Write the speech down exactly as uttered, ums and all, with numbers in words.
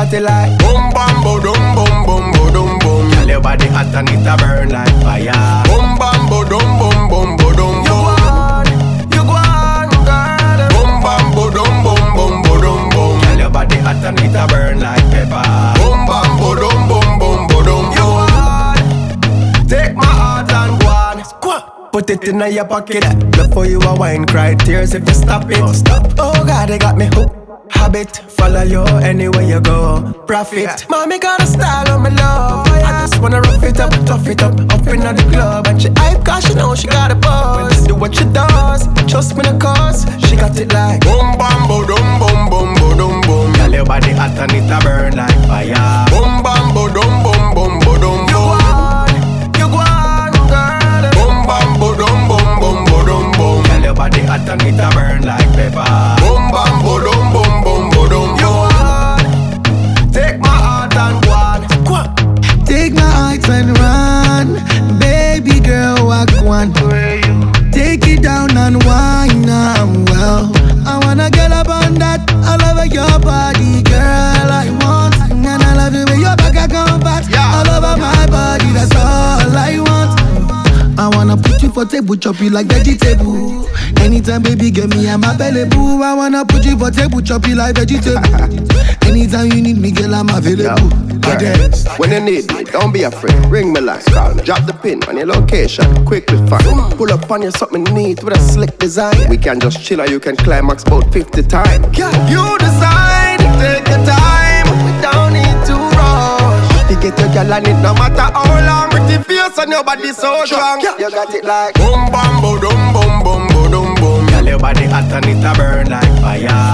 got it like boom bam boom boom boom boom boom. Girl, your body hot and it a burn like fire. Boom bam boom boom boom boom boom. You want, you want, girl. Boom bam boom boom boom boom boom. Girl, your body hot and it a burn like pepper. Boom bam boom boom boom boom. You want, take my heart and go on. Put it in your pocket. Look for you a wine, cry tears if you stop it. Oh, stop. Oh God, they got me hooked. Habit, follow you anywhere you go. Profit, yeah. Mommy got a style on my love. Oh, yeah. I just wanna rough it up, tough it up, up in the club. And she hype cause she know she got a buzz. Do what she does, trust me the cause. She got it like boom bam boom boom boom boom boom. Girl, your body hot and it a burn like fire. Boom bam boom boom boom boom boom. You want, you want, girl. Boom bam boom boom boom boom boom. Girl, your body hot and it a burn like pepper. Boom bam boom boom. Take my heart and run, baby girl, walk one. Take it down and wine now, well. I wanna get up on that, I love your body, girl, I want. And I love it when your back I come back, all over my body, that's all I want. I wanna put you for table, chop you like vegetable. Anytime, baby, get me, I'm available. I wanna put you for table, chop you like vegetable. Anytime you need me, girl, I'm available. Girl, when you need me, don't be afraid. Ring me like call me. Drop the pin on your location, quickly find. Pull up on you something neat with a slick design. We can just chill or you can climax about fifty times. Girl, you decide, take your time. We don't need to rush. You get your girl on it no matter how long. Pretty face and your body so strong. You got it like boom bam boom boom boom boom boom boom. Girl, your body hot and it a burn like fire.